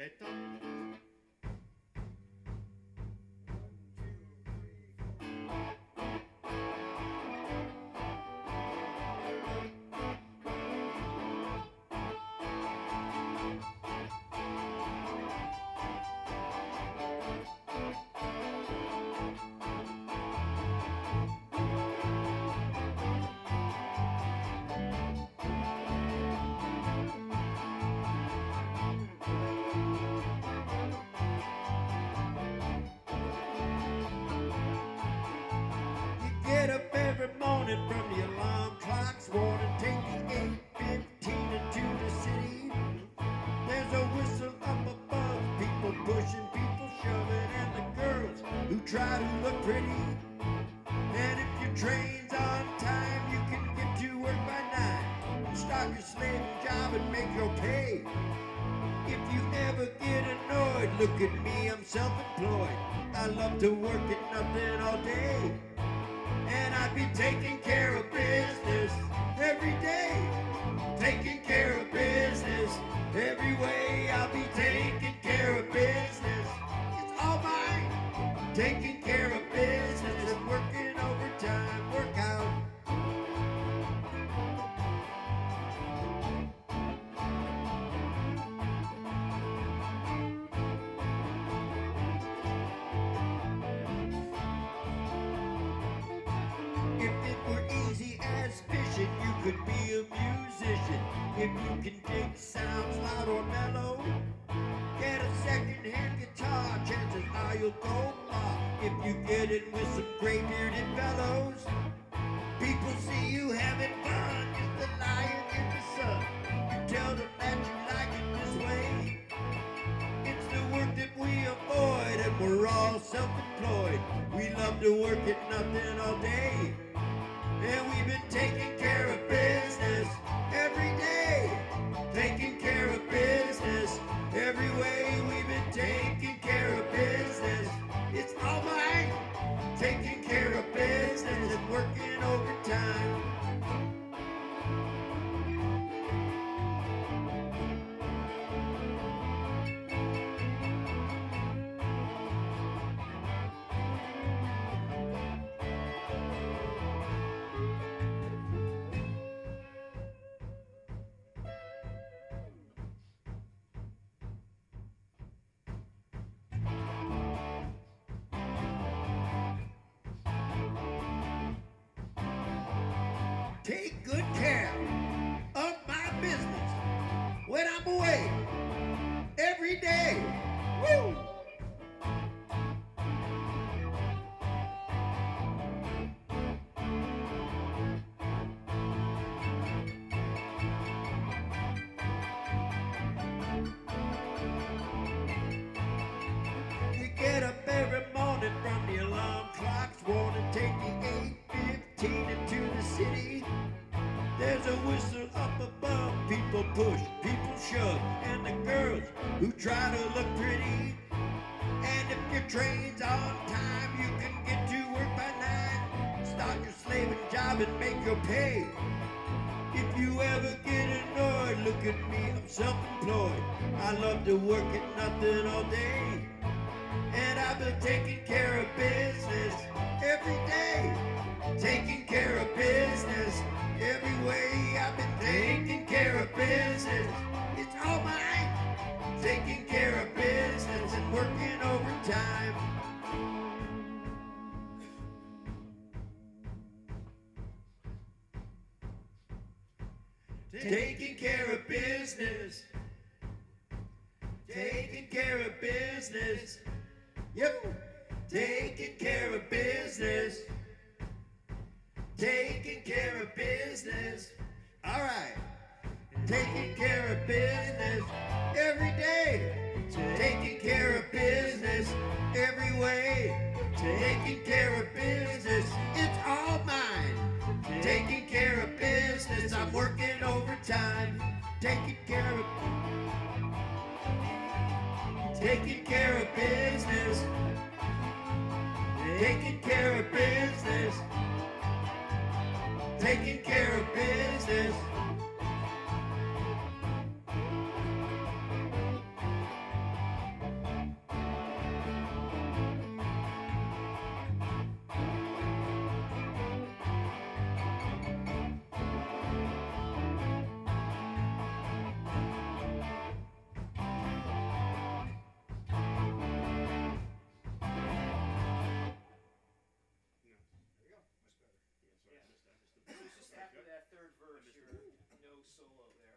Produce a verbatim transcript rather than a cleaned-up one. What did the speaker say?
Correcto. Get up every morning from the alarm clock's warning, take the eight fifteen into the city. There's a whistle up above, people pushing, people shoving, and the girls who try to look pretty. And if your train's on time, you can get to work by nine and start your slaving job and make your pay. If you ever get annoyed, look at me, I'm self-employed. I love to work at nothing all day. And I'd be taking care of business every day. Taking care of business every way. I'll be taking care of business. It's all mine. Taking care of business and working overtime. Work out. You could be a musician if you can dig sounds loud or mellow. Get a second-hand guitar, chances are you'll go far if you get it with some gray-bearded fellows. People see you having fun, you're the lion in the sun. You tell them that you like it this way. It's the work that we avoid, and we're all self-employed. We love to work at nothing all day. And we've been taking care of business every day. Taking care of business every way. We've been taking care of business. It's all mine. Taking care of business and working overtime. Take good care of my business when I'm away every day. Woo! You get up every morning from the alarm clock's warning, take the eight fifteen into the city. There's a whistle up above, people push, people shove, and the girls who try to look pretty. And if your train's on time, you can get to work by nine. Start your slaving job and make your pay. If you ever get annoyed, look at me, I'm self-employed. I love to work at nothing all day. And I've been taking care of business every day. Taking care of business every way. I've been taking care of business. It's all mine. Taking care of business and working overtime. Taking care of business. Taking care of business. Yep. Taking care of business. Taking care of business. All right. Taking care of business every day. Taking care of business every way. Taking care of business. It's all mine. Taking care of business. I'm working overtime. Taking care of Taking care of business. Taking care of business. Taking care of business. course, Mister you're no solo there.